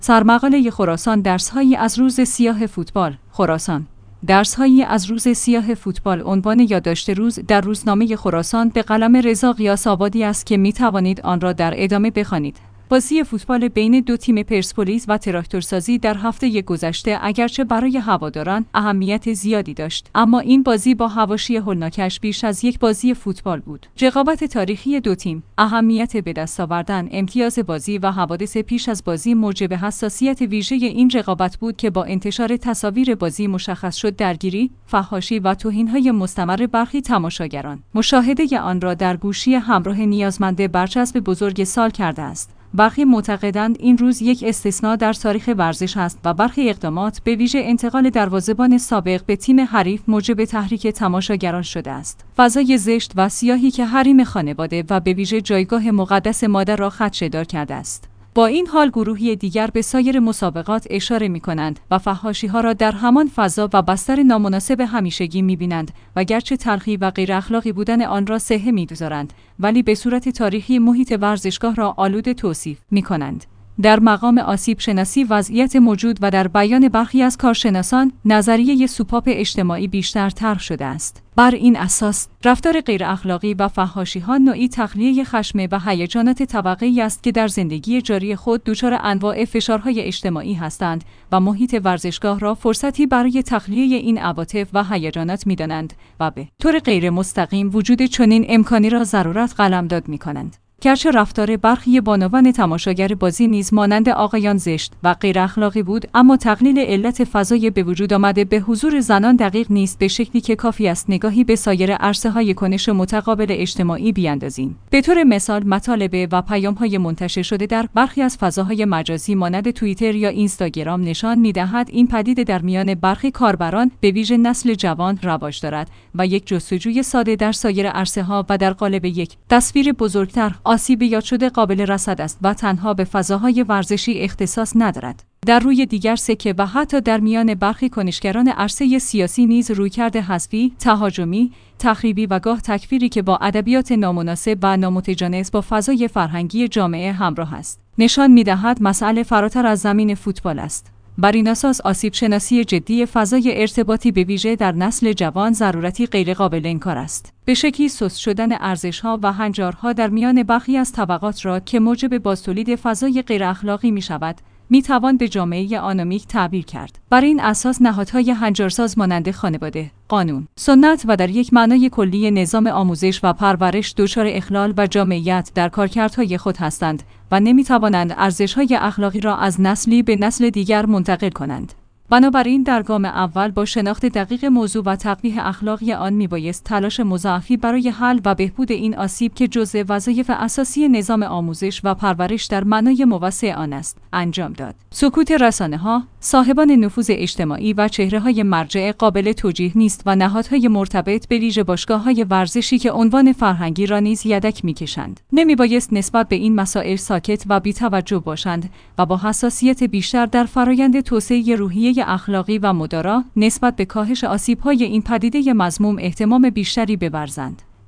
سرمقاله خراسان درس‌هایی از روز سیاه فوتبال خراسان. درس‌هایی از روز سیاه فوتبال عنوان یادداشت روز در روزنامه خراسان به قلم رضا غیاث‌آبادی است که می‌توانید آن را در ادامه بخوانید. بازی فوتبال بین دو تیم پرسپولیس و تراکتورسازی در هفته گذشته اگرچه برای هواداران اهمیت زیادی داشت، اما این بازی با حواشی هولناکش بیش از یک بازی فوتبال بود. رقابت تاریخی دو تیم، اهمیت به دست آوردن امتیاز بازی و حوادث پیش از بازی موجب حساسیت ویژه این رقابت بود که با انتشار تصاویر بازی مشخص شد درگیری، فحاشی و توهین‌های مستمر برخی تماشاگران مشاهده آن را در گوشی همراه نیازمند برچسب بزرگ سال کرده است. برخی معتقدند این روز یک استثناء در تاریخ ورزش است و برخی اقدامات به ویژه انتقال دروازه‌بان سابق به تیم حریف موجب تحریک تماشاگران شده است. فضای زشت و سیاهی که حریم خانواده و به ویژه جایگاه مقدس مادر را خدشه‌دار کرده است. با این حال گروهی دیگر به سایر مسابقات اشاره می‌کنند و فحاشی‌ها را در همان فضا و بستر نامناسب همیشگی می‌بینند و گرچه تلخی و غیر اخلاقی بودن آن را صحه می‌گذارند، ولی به صورت تاریخی محیط ورزشگاه را آلوده توصیف می‌کنند. در مقام آسیب شناسی وضعیت موجود و در بیان برخی از کارشناسان، نظریه سوپاپ اجتماعی بیشتر طرح شده است. بر این اساس، رفتار غیر اخلاقی و فحاشی‌ها نوعی تخلیه خشم و هیجانات طبقه‌ای است که در زندگی جاری خود دچار انواع فشارهای اجتماعی هستند و محیط ورزشگاه را فرصتی برای تخلیه این عواطف و هیجانات می‌دانند و به طور غیر مستقیم وجود چنین امکانی را ضرورت قلمداد می‌کنند. گرچه رفتار برخی بانوان تماشاگر بازی نیز مانند آقایان زشت و غیر اخلاقی بود، اما تقلیل علت فضای به وجود آمده به حضور زنان دقیق نیست، به شکلی که کافی است نگاهی به سایر عرصه‌های کنش متقابل اجتماعی بیاندازیم. به طور مثال مطالب و پیام‌های منتشر شده در برخی از فضاهای مجازی مانند توییتر یا اینستاگرام نشان می‌دهد این پدیده در میان برخی کاربران به ویژه نسل جوان رواج دارد و یک جستجوی ساده در سایر عرصه‌ها و در قالب یک تصویر بزرگتر آسیب یاد شده قابل رصد است و تنها به فضاهای ورزشی اختصاص ندارد. در روی دیگر سکه و حتی در میان برخی کنشگران عرصه سیاسی نیز رویکرد حذفی، تهاجمی، تخریبی و گاه تکفیری که با ادبیات نامناسب و نامتجانس با فضای فرهنگی جامعه همراه است، نشان می‌دهد مسئله فراتر از زمین فوتبال است. بر این اساس آسیب شناسی جدی فضای ارتباطی به ویژه در نسل جوان ضرورتی غیرقابل انکار است. به شکلی سست شدن ارزش‌ها و هنجارها در میان برخی از طبقات را که موجب بازتولید فضای غیر اخلاقی می‌شود، می‌توان به جامعه آنومیک تعبیر کرد. بر این اساس نهادهای هنجارساز مانند خانواده، قانون، سنت و در یک معنای کلی نظام آموزش و پرورش دچار اخلال و جامعیت در کارکردهای خود هستند و نمی‌توانند ارزش‌های اخلاقی را از نسلی به نسل دیگر منتقل کنند. بنابراین در گام اول با شناخت دقیق موضوع و تقبیح اخلاقی آن میبایست تلاش مضاعفی برای حل و بهبود این آسیب که جزء وظایف اساسی نظام آموزش و پرورش در معنای موسع آن است، انجام داد. سکوت رسانه‌ها، صاحبان نفوذ اجتماعی و چهره‌های مرجع قابل توجیه نیست و نهادهای مرتبط به ویژه باشگاه‌های ورزشی که عنوان فرهنگی را نیز یدک می‌کشند، نمیبایست نسبت به این مسائل ساکت و بی‌توجه باشند و با حساسیت بیشتر در فرایند توسعه روحیه اخلاقی و مدارا نسبت به کاهش آسیب‌های این پدیده مذموم اهتمام بیشتری بورزند.